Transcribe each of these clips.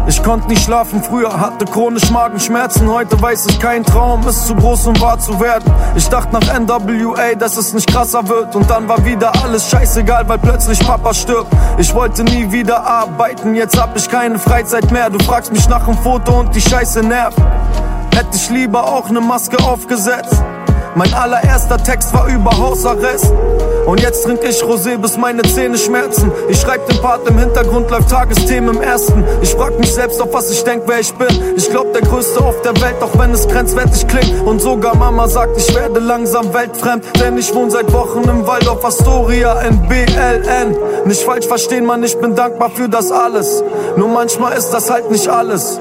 Ich konnte nicht schlafen früher, hatte chronisch Magenschmerzen. Heute weiß ich, kein Traum ist zu groß, um wahr zu werden. Ich dachte nach NWA, dass es nicht krasser wird. Und dann war wieder alles scheißegal, weil plötzlich Papa stirbt. Ich wollte nie wieder arbeiten, jetzt hab ich keine Freizeit mehr. Du fragst mich nach dem Foto und die Scheiße nervt. Hätte ich lieber auch ne Maske aufgesetzt. Mein allererster Text war über Hausarrest. Und jetzt trink ich Rosé, bis meine Zähne schmerzen. Ich schreib den Part, im Hintergrund läuft Tagesthemen im Ersten. Ich frag mich selbst, auf was ich denk, wer ich bin. Ich glaub, der Größte auf der Welt, auch wenn es grenzwertig klingt. Und sogar Mama sagt, ich werde langsam weltfremd. Denn ich wohne seit Wochen im Waldorf Astoria in BLN. Nicht falsch verstehen, Mann, ich bin dankbar für das alles. Nur manchmal ist das halt nicht alles.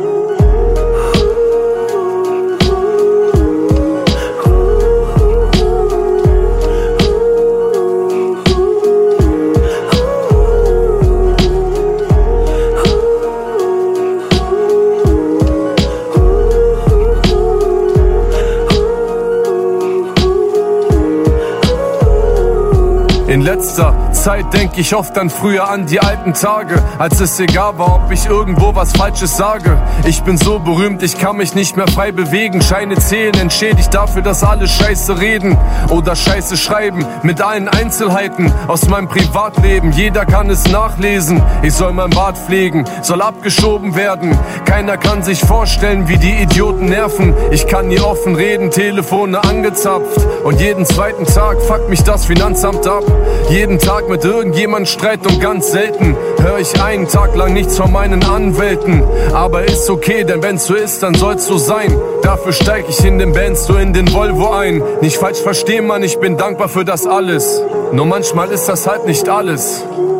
In letzter Zeit denk ich oft an früher, an die alten Tage, als es egal war, ob ich irgendwo was Falsches sage. Ich bin so berühmt, ich kann mich nicht mehr frei bewegen. Scheine zählen, entschädigt dafür, dass alle Scheiße reden oder Scheiße schreiben, mit allen Einzelheiten aus meinem Privatleben. Jeder kann es nachlesen. Ich soll mein Bart pflegen, soll abgeschoben werden. Keiner kann sich vorstellen, wie die Idioten nerven. Ich kann nie offen reden, Telefone angezapft. Und jeden zweiten Tag fuckt mich das Finanzamt ab. Jeden Tag mit irgendjemand Streit und ganz selten hör ich einen Tag lang nichts von meinen Anwälten. Aber ist okay, denn wenn's so ist, dann soll's so sein. Dafür steig ich in den Benz, so in den Volvo ein. Nicht falsch verstehen, Mann, ich bin dankbar für das alles. Nur manchmal ist das halt nicht alles.